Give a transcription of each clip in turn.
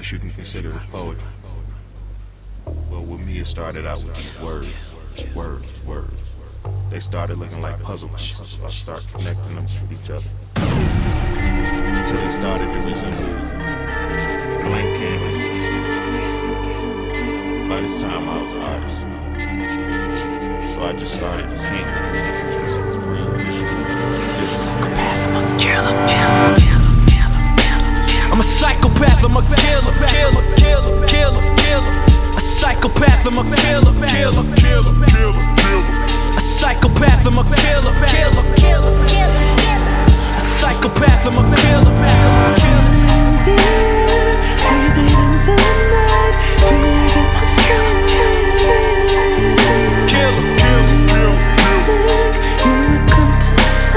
guess you can consider it poetry. Well, with me, it started out with these words. They started looking like puzzles, so I started connecting them with each other. Till they started to resemble blank canvases. By this time, I was an artist. So I just started to paint pictures, real visual. Psychopath, I'm a killer. I'm a psychopath, I'm a killer. A psychopath, I'm a killer. A psychopath, I'm a killer. A psychopath, I'm a killer. Breathing in the night, still get the feeling. Killer. You would come to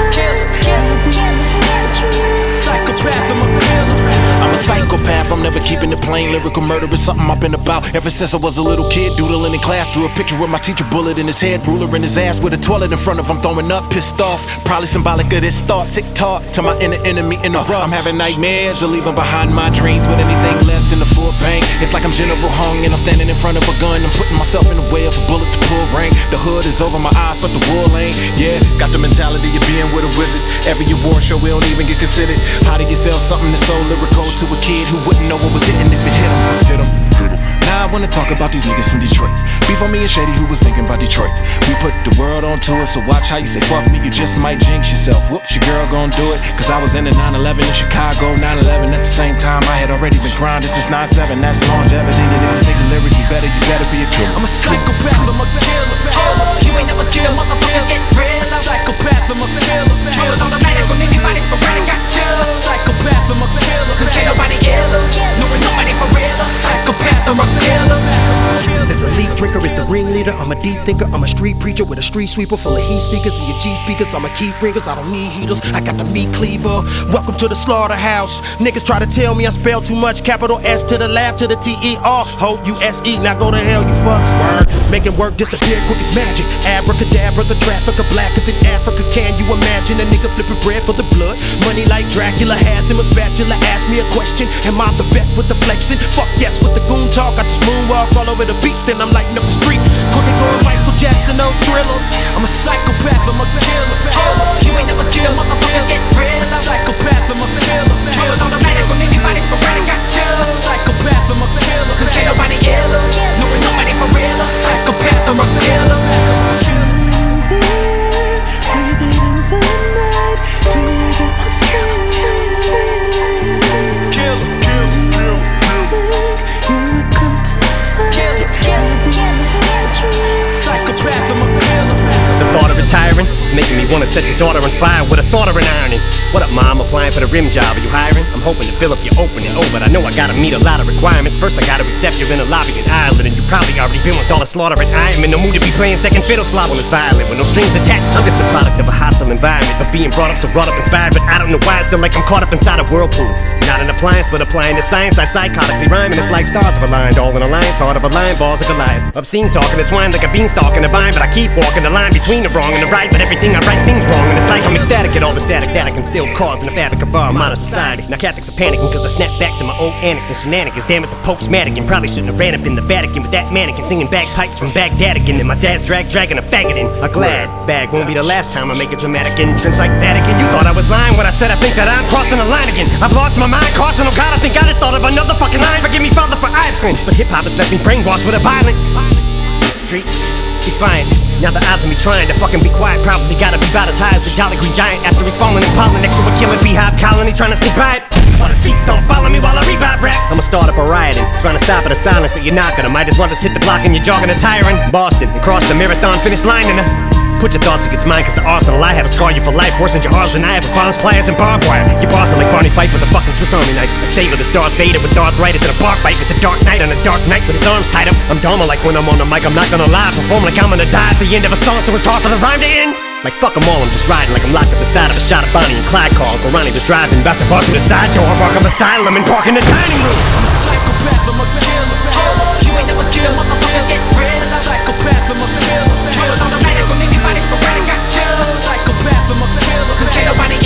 psychopath, I'm a killer. I'm a psychopath, I'm never keeping it plain. Lyrical murder is something I've been about ever since I was a little kid. Doodling in class, drew a picture with my teacher, bullet in his head, ruler in his ass with a toilet in front of him, throwing up, pissed off. Probably symbolic of this thought, sick talk to my inner enemy in the rough. I'm having nightmares of leaving behind my dreams with anything less than the full bang. It's like I'm General Hung and I'm standing in front of a gun. I'm putting myself in the way of a bullet to pull rank. The hood is over my eyes, but the wool ain't. Yeah, got the mentality of being with a wizard. Every award show we don't even get considered. How do you sell something that's so lyrical to a kid who wouldn't know what was hitting if it hit him? Now I wanna talk about these niggas from Detroit. Before me and Shady, who was thinking about Detroit. We put the world on tour, so watch how you say fuck me, you just might jinx yourself. Whoops, your girl gon' do it. Cause I was in the 9/11 in Chicago, 9/11 at the same time. I had already been grinding since 9/7, that's longevity. And if you think the lyrics you better be a killer. I'm a psychopath, I'm a killer. You ain't never seen a motherfucker get real. A psychopath, I'm a killer. Killing automatic when anybody's sporadic, got you. A psychopath, I'm a killer. Cause ain't nobody killer. No, ain't nobody for real. A psychopath, I'm a killer. This elite drinker is the ringleader. I'm a deep thinker. I'm a street preacher with a street sweeper full of heat seekers and your G speakers. I'm a key bringers. I don't need heaters. I got the meat cleaver. Welcome to the slaughterhouse. Niggas try to tell me I spell too much. Capital S to the laugh to the T-E-R. Ho U-S-E. Now go to hell, you fucks. Word. Making work disappear quick as magic. Abracadabra, the trafficker blacker than Africa. Can you imagine a nigga flipping bread for the blood? Money like Dracula has him a spatula. Ask me a question. Am I the best with the flexing? Fuck yes with the goon talk. I just moonwalk all over the beat, then I'm lighting up the street. Crooked going Michael Jackson, no Thriller. I'm a psychopath, I'm a killer. You ain't never seen a motherfucker get real. A psychopath, I'm a killer. Killing automatic when anybody's sporadic, got you. A psychopath, I'm a killer. Cause ain't nobody killer. No, ain't nobody for real. A psychopath, I'm a killer. Breathing in the night, still get the feeling. Killer. You would come to psychopath, I'm a killer. The thought of retiring is making me wanna set your daughter on fire with a soldering ironing. What up, mom? Applying for the rim job. Are you hiring? I'm hoping to fill up your opening. Oh, but I know I gotta meet a lot of requirements. First, I gotta accept you're in a lobby in Ireland, and you probably already been with all the slaughtering. I am in the mood to be playing second fiddle, slob on this violin with no strings attached. I'm just a product of a hostile environment, but being brought up so brought up inspired. But I don't know why I still like I'm caught up inside a whirlpool. Not an appliance, but applying to science. I psychotically rhyme, and it's like stars have aligned, all in a line, thought of a line, balls of Goliath. Obscene talk intertwined like a beanstalk in a vine, but I keep walking the line between the wrong and the right. But everything I write seems wrong, and it's like I'm ecstatic at all the static that I can still cause in the fabric of our modern society. Now Catholics are panicking cause I snap back to my old antics and shenanigans. Damn it, the Pope's mannequin. Probably shouldn't have ran up in the Vatican with that mannequin singing bagpipes from Baghdad again. And my dad's dragging a faggot in a glad bag. Won't be the last time I make a dramatic entrance like that again. You thought I was lying when I said I think that I'm crossing the line again. I've lost my mind, caution, oh God, I think I just thought of another fucking line. Forgive me, Father, for I've sinned. But hip-hop has left me brainwashed with a violent street defiant. Now the odds of me trying to fucking be quiet probably gotta be about as high as the Jolly Green Giant after he's falling in pollen next to a killing beehive colony trying to sneak by it. While his feet don't follow me while I revive rap. I'ma start up a riot and trying to stop at a silence that you're not gonna. Might as well just hit the block and you're jogging a tire in Boston and cross the marathon finish line in a put your thoughts against mine, cause the arsenal I have will scar you for life. Worse than your hearts than I have with bombs, pliers, and barbed wire. You're bossing like Barney Fife with a fucking Swiss Army knife. A sailor that's Darth Vader with arthritis and a bark bite with the Dark Knight on a dark night with his arms tied up. I'm Dharma like when I'm on the mic, I'm not gonna lie. Perform like I'm gonna die at the end of a song, so it's hard for the rhyme to end. Like fuck them all, I'm just riding like I'm locked up inside of a shot of Bonnie and Clyde car. Uncle Ronnie was driving, about to bust through the side door, rock of asylum and park in the dining room. I'm a psychopath, I'm a killer. You ain't never seen a motherfucker get real. A psychopath, I'm a killer. Killing automatic when anybody's sporadic, got you. A psychopath, I'm a killer. Cause ain't nobody